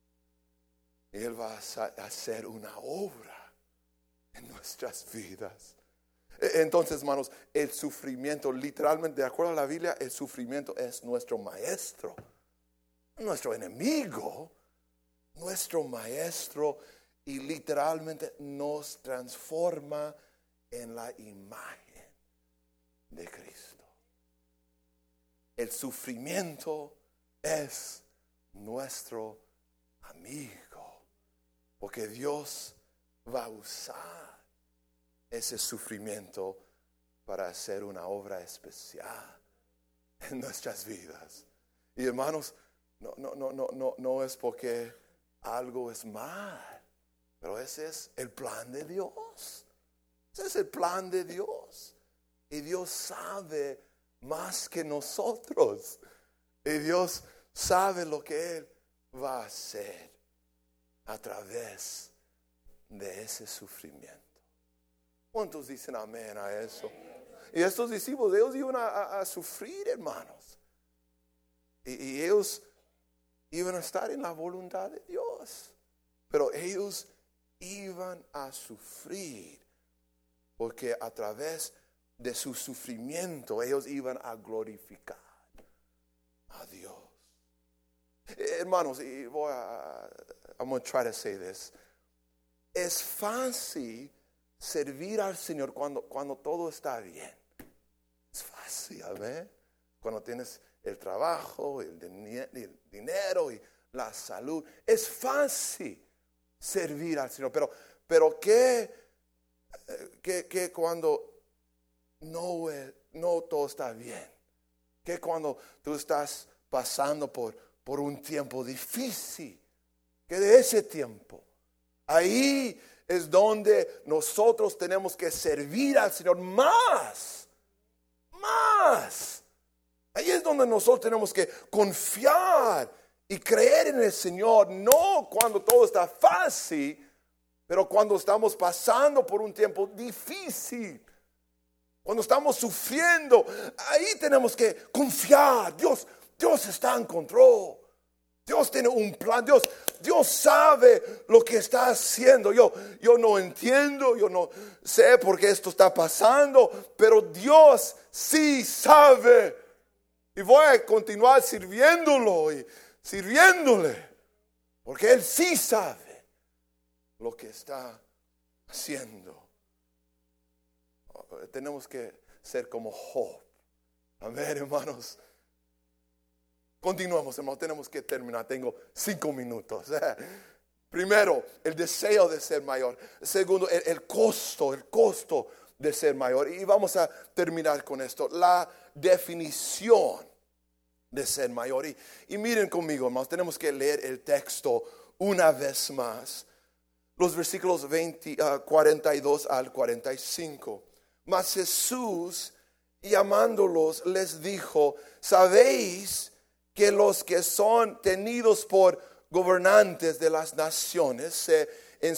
Speaker 1: Y Él va a hacer una obra en nuestras vidas. Entonces, hermanos, el sufrimiento, literalmente, de acuerdo a la Biblia, el sufrimiento es nuestro maestro, nuestro enemigo, nuestro maestro, y literalmente nos transforma en la imagen de Cristo. El sufrimiento es nuestro amigo, porque Dios va a usar ese sufrimiento para hacer una obra especial en nuestras vidas. Y hermanos, no, no, no, no, no, no es porque algo es mal, pero ese es el plan de Dios. Ese es el plan de Dios. Y Dios sabe más que nosotros. Y Dios sabe lo que Él va a hacer a través de ese sufrimiento. ¿Cuántos dicen amén a eso? Y estos discípulos, ellos iban a, a, a sufrir, hermanos. Y, y ellos iban a estar en la voluntad de Dios. Pero ellos iban a sufrir, porque a través de su sufrimiento ellos iban a glorificar a Dios. Eh, hermanos, y voy a, I'm going to try to say this. Es fácil servir al Señor cuando, cuando todo está bien. Es fácil, ¿amén? Cuando tienes el trabajo, el, el dinero y la salud. Es fácil servir al Señor. Pero, pero ¿qué, qué, qué cuando no, no todo está bien? ¿Qué cuando tú estás pasando por, por un tiempo difícil? ¿Qué de ese tiempo? Ahí es donde nosotros tenemos que servir al Señor más, más. Ahí es donde nosotros tenemos que confiar y creer en el Señor, no cuando todo está fácil, pero cuando estamos pasando por un tiempo difícil, cuando estamos sufriendo, ahí tenemos que confiar. Dios, Dios está en control. Dios tiene un plan, Dios, Dios sabe lo que está haciendo. Yo, yo no entiendo, yo no sé por qué esto está pasando, pero Dios sí sabe. Y voy a continuar sirviéndolo y sirviéndole, porque Él sí sabe lo que está haciendo. Tenemos que ser como Job. Amén, hermanos. Continuamos, hermanos, tenemos que terminar. Tengo cinco minutos. Primero, el deseo de ser mayor. Segundo, el, el costo, el costo de ser mayor. Y vamos a terminar con esto. La definición de ser mayor. Y, y miren conmigo, hermanos, tenemos que leer el texto una vez más. Los versículos veinte, uh, cuarenta y dos al cuarenta y cinco. Mas Jesús, llamándolos, les dijo: ¿sabéis que los que son tenidos por gobernantes de las naciones se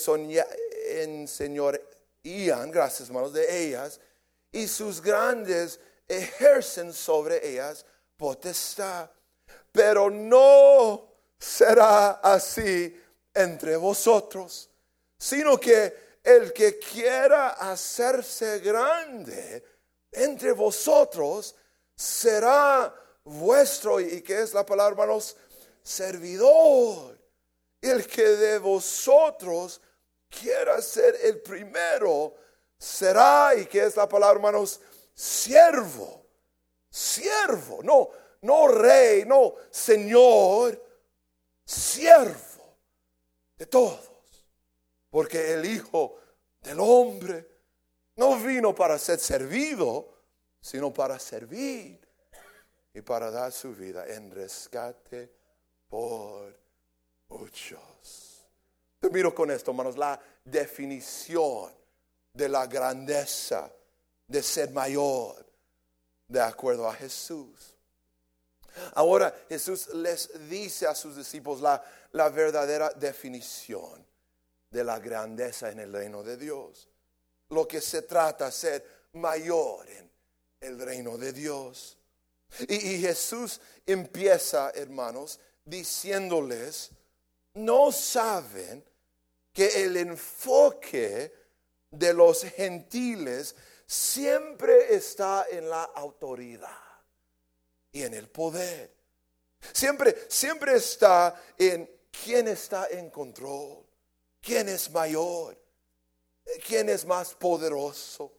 Speaker 1: enseñorean, gracias hermanos, de ellas, y sus grandes ejercen sobre ellas potestad? Pero no será así entre vosotros, sino que el que quiera hacerse grande entre vosotros será vuestro, y que es la palabra, hermanos, servidor. El que de vosotros quiera ser el primero será, y que es la palabra, hermanos, siervo. Siervo, no, no rey, no señor, siervo de todos. Porque el Hijo del Hombre no vino para ser servido, sino para servir y para dar su vida en rescate por muchos. Termino con esto, hermanos, la definición de la grandeza de ser mayor de acuerdo a Jesús. Ahora Jesús les dice a sus discípulos la, la verdadera definición de la grandeza en el reino de Dios. Lo que se trata de ser mayor en el reino de Dios. Y, y Jesús empieza, hermanos, diciéndoles, no saben que el enfoque de los gentiles siempre está en la autoridad y en el poder. Siempre, siempre está en quién está en control, quién es mayor, quién es más poderoso.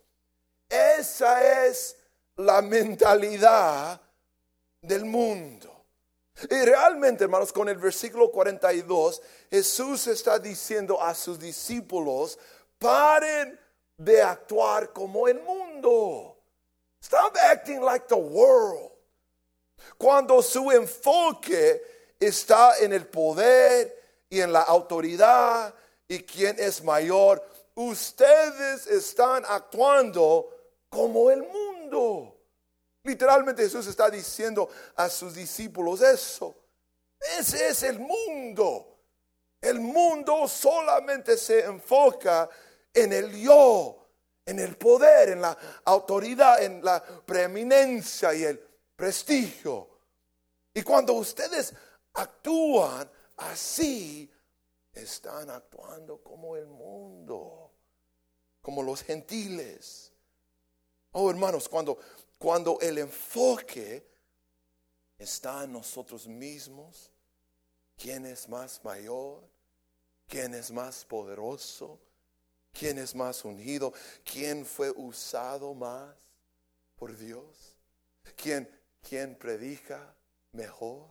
Speaker 1: Esa es la mentalidad del mundo. Y realmente, hermanos, con el versículo cuarenta y dos, Jesús está diciendo a sus discípulos, paren de actuar como el mundo. Stop acting like the world. Cuando su enfoque está en el poder y en la autoridad y quién es mayor, ustedes están actuando como el mundo. Literalmente Jesús está diciendo a sus discípulos eso. Ese es el mundo. El mundo solamente se enfoca en el yo, en el poder, en la autoridad, en la preeminencia y el prestigio. Y cuando ustedes actúan así, están actuando como el mundo, como los gentiles. Oh, hermanos, cuando, cuando el enfoque está en nosotros mismos, ¿quién es más mayor? ¿Quién es más poderoso? ¿Quién es más ungido? ¿Quién fue usado más por Dios? ¿Quién, quién predica mejor?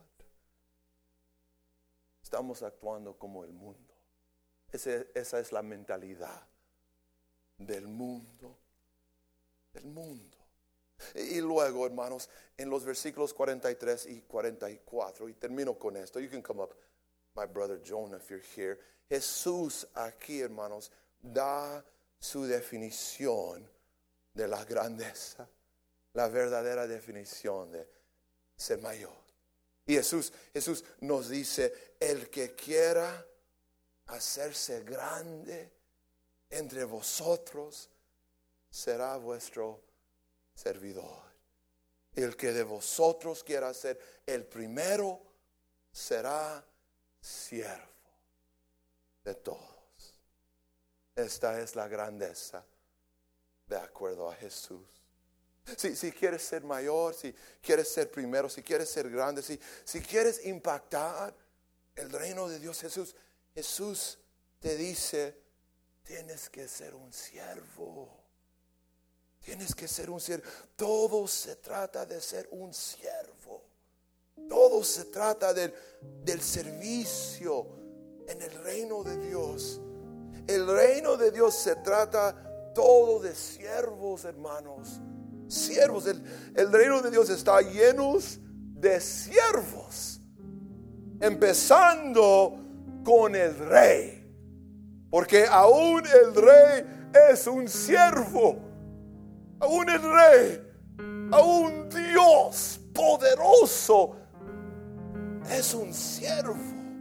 Speaker 1: Estamos actuando como el mundo. Ese, esa es la mentalidad del mundo. Del mundo. Y, y luego, hermanos, en los versículos cuarenta y tres y cuarenta y cuatro, y termino con esto. You can come up, my brother Jonah, if you're here. Jesús aquí, hermanos, da su definición de la grandeza, la verdadera definición de ser mayor. Y Jesús, Jesús nos dice, el que quiera hacerse grande entre vosotros será vuestro servidor. El que de vosotros quiera ser el primero será siervo de todos. Esta es la grandeza de acuerdo a Jesús. Si, si quieres ser mayor, si quieres ser primero, si quieres ser grande, si, si quieres impactar el reino de Dios, Jesús, Jesús te dice, tienes que ser un siervo. Tienes que ser un siervo. Todo se trata de ser un siervo. Todo se trata del, del servicio en el reino de Dios. El reino de Dios se trata todo de siervos, hermanos. Siervos. El, el reino de Dios está lleno de siervos. Empezando con el rey. Porque aún el rey es un siervo. Aún el rey, aún Dios poderoso es un siervo.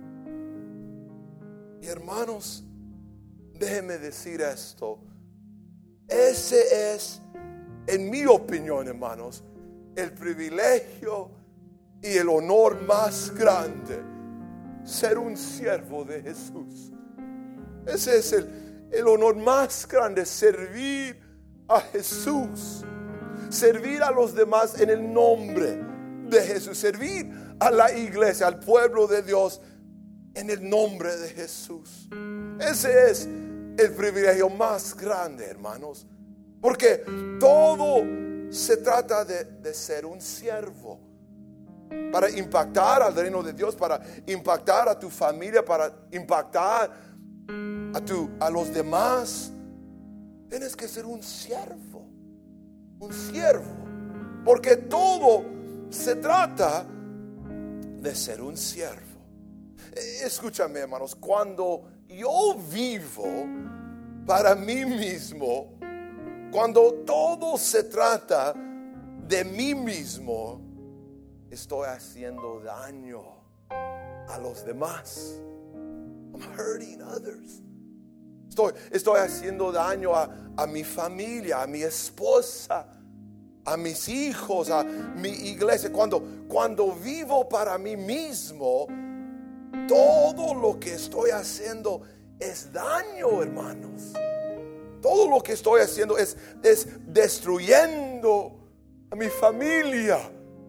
Speaker 1: Y hermanos, déjenme decir esto. Ese es, en mi opinión, hermanos, el privilegio y el honor más grande. Ser un siervo de Jesús. Ese es el, el honor más grande, servir a Jesús, servir a los demás en el nombre de Jesús, servir a la iglesia, al pueblo de Dios en el nombre de Jesús. Ese es el privilegio más grande, hermanos, porque todo se trata de, de ser un siervo para impactar al reino de Dios, para impactar a tu familia, para impactar a, tu, a los demás. Tienes que ser un siervo, un siervo, porque todo se trata de ser un siervo. Escúchame, hermanos, cuando yo vivo para mí mismo, cuando todo se trata de mí mismo, estoy haciendo daño a los demás. I'm hurting others. Estoy, estoy haciendo daño a, a mi familia, a mi esposa, a mis hijos, a mi iglesia. Cuando, cuando vivo para mí mismo, todo lo que estoy haciendo es daño, hermanos. Todo lo que estoy haciendo es, es destruyendo a mi familia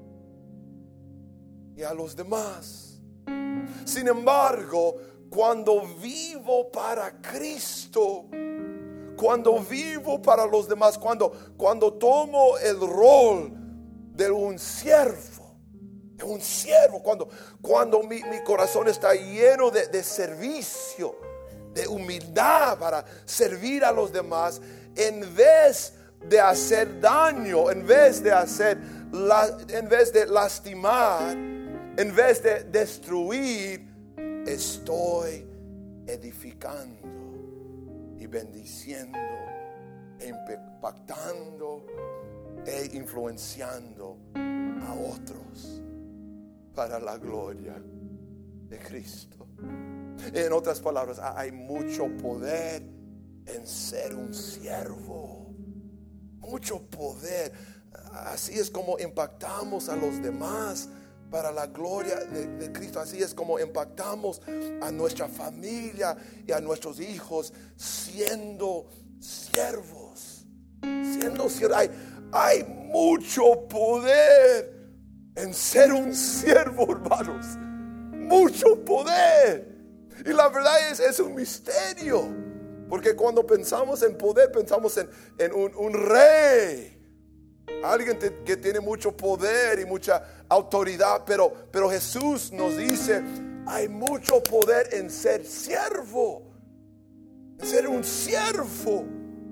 Speaker 1: y a los demás. Sin embargo, cuando vivo para Cristo, cuando vivo para los demás, cuando, cuando tomo el rol de un siervo, de un siervo, cuando, cuando mi, mi corazón está lleno de, de servicio, de humildad para servir a los demás, en vez de hacer daño, en vez de hacer, en vez de lastimar, en vez de destruir, estoy edificando y bendiciendo, e impactando e influenciando a otros para la gloria de Cristo. En otras palabras, hay mucho poder en ser un siervo. Mucho poder. Así es como impactamos a los demás para la gloria de, de Cristo. Así es como impactamos a nuestra familia y a nuestros hijos siendo siervos. Siendo siervos. Hay, hay mucho poder en ser un siervo, hermanos. Mucho poder. Y la verdad es, es un misterio. Porque cuando pensamos en poder, pensamos en, en un, un rey. Alguien te, que tiene mucho poder y mucha autoridad. Pero, pero Jesús nos dice, hay mucho poder en ser siervo. En ser un siervo.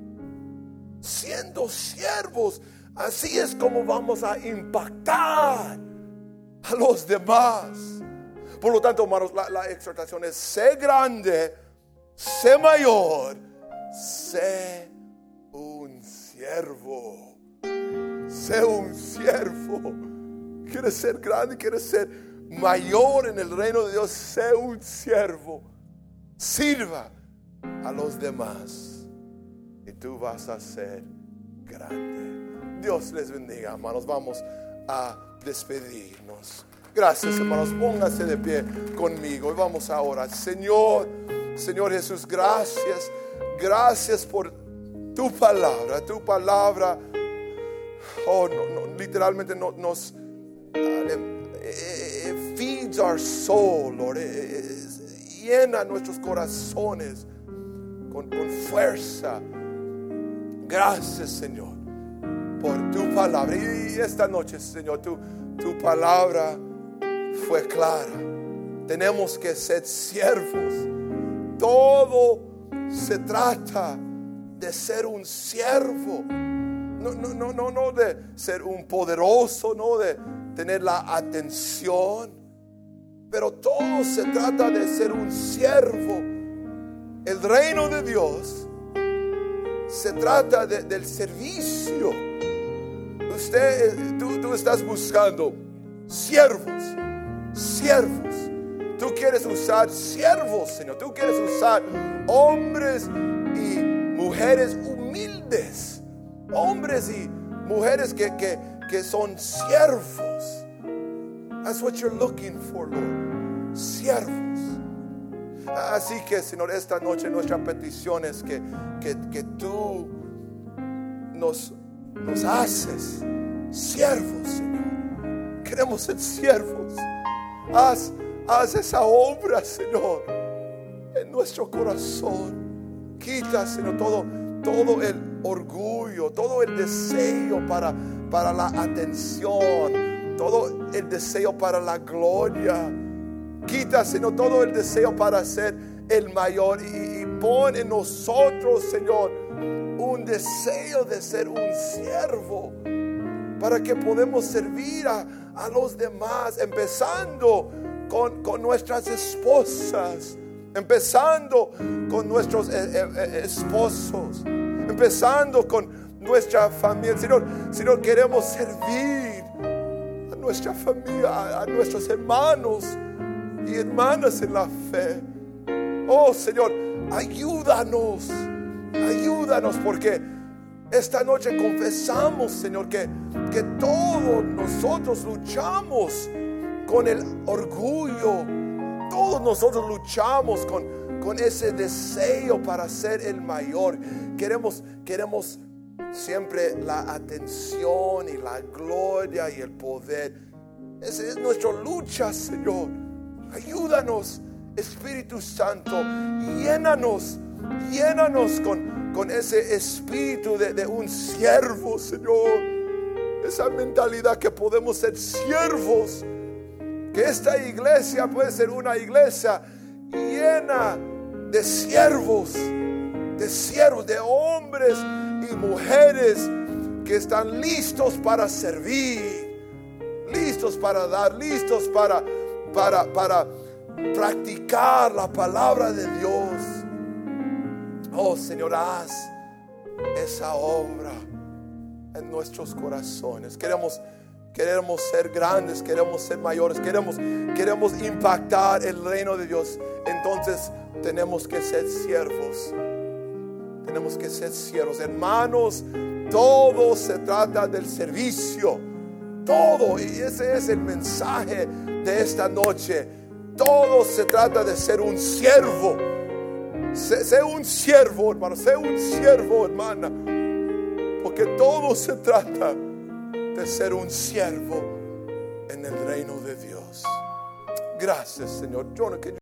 Speaker 1: Siendo siervos. Así es como vamos a impactar a los demás. Por lo tanto, hermanos, la, la exhortación es: sé grande, sé mayor, sé un siervo. Sé un siervo. ¿Quieres ser grande? ¿Quieres ser mayor en el reino de Dios? Sé un siervo. Sirva a los demás y tú vas a ser grande. Dios les bendiga, hermanos. Vamos a despedirnos. Gracias, hermanos. Pónganse de pie conmigo y vamos a orar. Señor, Señor Jesús, gracias. Gracias por tu palabra. Tu palabra, oh, no, no, literalmente no, nos uh, it feeds our soul, Lord. It, it, llena nuestros corazones con, con fuerza. Gracias, Señor, por tu palabra. Y esta noche, Señor, tu, tu palabra fue clara. Tenemos que ser siervos. Todo se trata de ser un siervo. No, no, no, no, no de ser un poderoso, no de tener la atención. Pero todo se trata de ser un siervo. El reino de Dios se trata de, del servicio. Usted, tú, tú estás buscando siervos, siervos. Tú quieres usar siervos, Señor. Tú quieres usar hombres y mujeres humildes, hombres y mujeres que, que, que son siervos. That's what you're looking for, Lord. Siervos. Así que, Señor, esta noche nuestra petición es que, que, que tú nos, nos haces siervos, Señor. Queremos ser siervos. Haz, haz esa obra, Señor, en nuestro corazón. Quita, Señor, todo, todo el orgullo, todo el deseo para, para la atención, todo el deseo para la gloria. Quita, Señor, todo el deseo para ser el mayor y, y pon en nosotros, Señor, un deseo de ser un siervo para que podamos servir a, a los demás, empezando con, con nuestras esposas, empezando con nuestros eh, eh, esposos, empezando con nuestra familia. Señor, Señor, queremos servir a nuestra familia, a, a nuestros hermanos y hermanas en la fe. Oh Señor, ayúdanos, ayúdanos, porque esta noche confesamos, Señor, que, que todos nosotros luchamos con el orgullo. Todos nosotros luchamos con, con ese deseo para ser el mayor. Queremos, queremos siempre la atención y la gloria y el poder. Esa es nuestra lucha, Señor. Ayúdanos, Espíritu Santo. Llénanos, llénanos con, con ese espíritu de, de un siervo, Señor. Esa mentalidad que podemos ser siervos. Que esta iglesia puede ser una iglesia llena de siervos, de siervos, de hombres y mujeres que están listos para servir, listos para dar, listos para, para, para practicar la palabra de Dios. Oh Señor, haz esa obra en nuestros corazones. Queremos Queremos ser grandes, queremos ser mayores, queremos, queremos impactar el reino de Dios. Entonces tenemos que ser siervos. Tenemos que ser siervos. Hermanos, todo se trata del servicio. Todo. Y ese es el mensaje de esta noche. Todo se trata de ser un siervo. Sé, sé un siervo, hermano. Sé un siervo, hermana. Porque todo se trata de ser un siervo en el reino de Dios. Gracias, Señor. Yo no, que